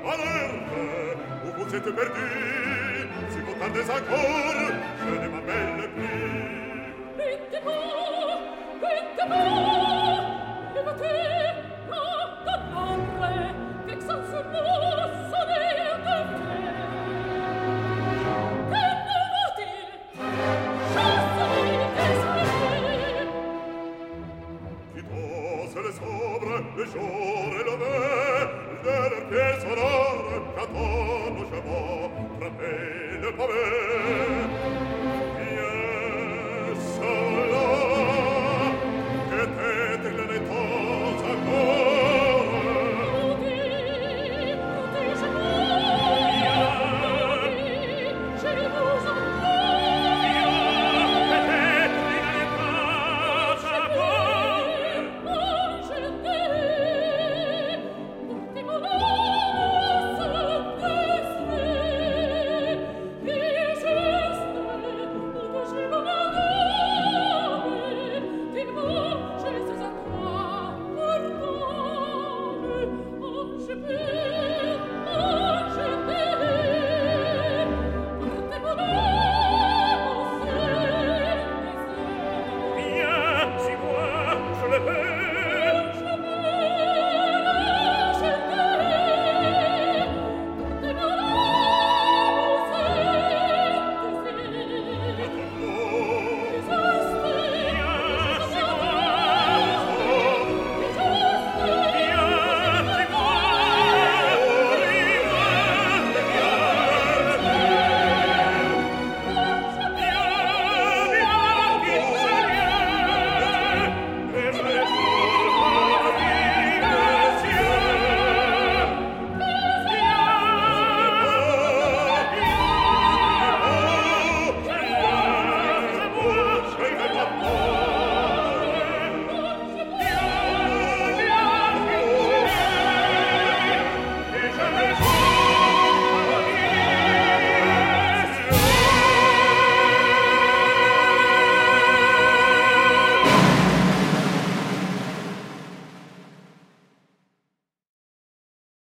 Alerte, où vous êtes perdu, si vous tardez encore, je ne m'appelle plus. Vite levate, non donnare, vexan sul muso del caffè. Che ne va-t-il? Chassez d'esprit. Quittose les sobres, le jour et le vert, de leur pied sonore, qu'attendent au chemin, frappez le pavé.